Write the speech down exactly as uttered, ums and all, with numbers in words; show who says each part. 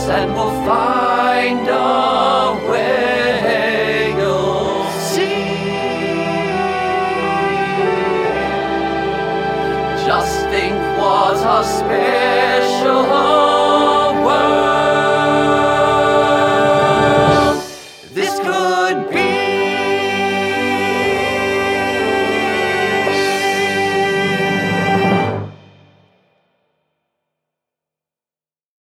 Speaker 1: and we'll find a way. You'll see. Just think what a special world this could be.